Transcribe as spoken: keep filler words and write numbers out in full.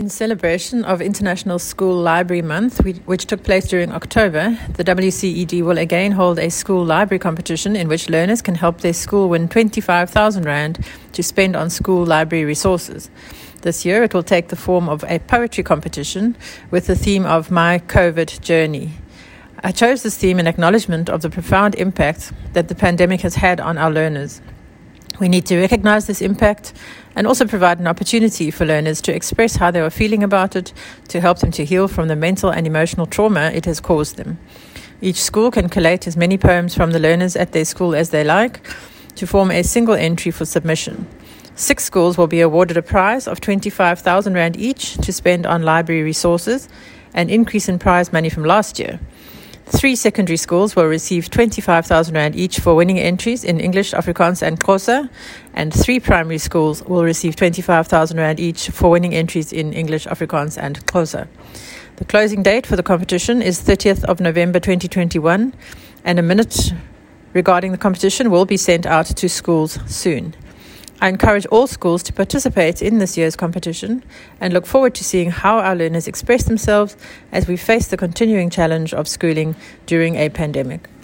In celebration of International School Library Month, which took place during October, the W C E D will again hold a school library competition in which learners can help their school win twenty-five thousand rand to spend on school library resources. This year, it will take the form of a poetry competition with the theme of My COVID Journey. I chose this theme in acknowledgement of the profound impact that the pandemic has had on our learners. We need to recognize this impact and also provide an opportunity for learners to express how they are feeling about it, to help them to heal from the mental and emotional trauma it has caused them. Each school can collate as many poems from the learners at their school as they like to form a single entry for submission. Six schools will be awarded a prize of twenty-five thousand rand each to spend on library resources, an increase in prize money from last year. Three secondary schools will receive twenty-five thousand rand each for winning entries in English, Afrikaans and Xhosa, and three primary schools will receive twenty-five thousand rand each for winning entries in English, Afrikaans and Xhosa. The closing date for the competition is thirtieth of November twenty twenty-one, and a minute regarding the competition will be sent out to schools soon. I encourage all schools to participate in this year's competition and look forward to seeing how our learners express themselves as we face the continuing challenge of schooling during a pandemic.